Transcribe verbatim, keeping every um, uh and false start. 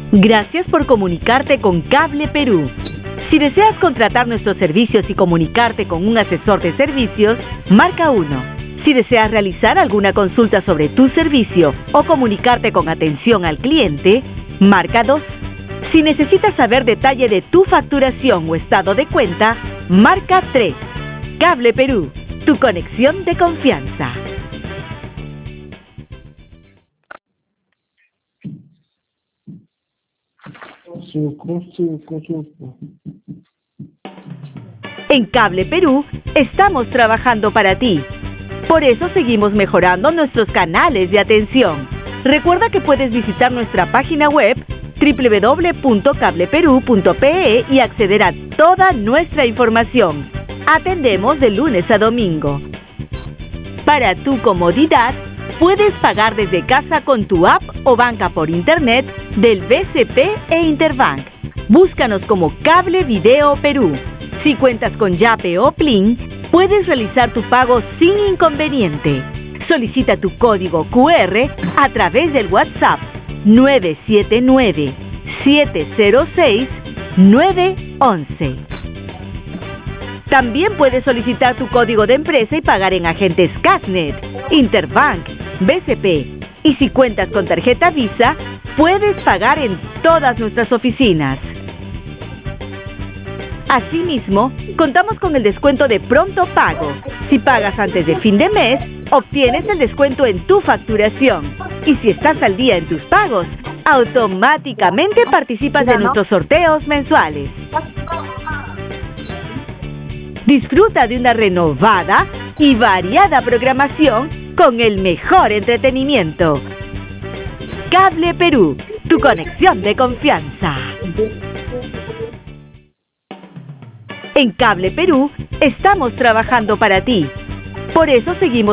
Gracias por comunicarte con Cable Perú. Si deseas contratar nuestros servicios y comunicarte con un asesor de servicios, marca uno. Si deseas realizar alguna consulta sobre tu servicio o comunicarte con atención al cliente, marca dos. Si necesitas saber detalle de tu facturación o estado de cuenta, marca tres. Cable Perú, tu conexión de confianza. En Cable Perú estamos trabajando para ti. Por eso seguimos mejorando nuestros canales de atención. Recuerda que puedes visitar nuestra página web doble u doble u doble u punto cable perú punto pe e y acceder a toda nuestra información. Atendemos de lunes a domingo. Para tu comodidad, puedes pagar desde casa con tu app o banca por internet del B C P e Interbank. Búscanos como Cable Video Perú. Si cuentas con Yape o Plin, puedes realizar tu pago sin inconveniente. Solicita tu código cu erre a través del WhatsApp nueve siete nueve, siete cero seis, nueve once. También puedes solicitar tu código de empresa y pagar en agentes Casnet, Interbank, B C P. Y si cuentas con tarjeta Visa, puedes pagar en todas nuestras oficinas. Asimismo, contamos con el descuento de pronto pago. Si pagas antes de fin de mes, obtienes el descuento en tu facturación. Y si estás al día en tus pagos, automáticamente participas de nuestros sorteos mensuales. Disfruta de una renovada y variada programación con el mejor entretenimiento. Cable Perú, tu conexión de confianza. En Cable Perú estamos trabajando para ti. Por eso seguimos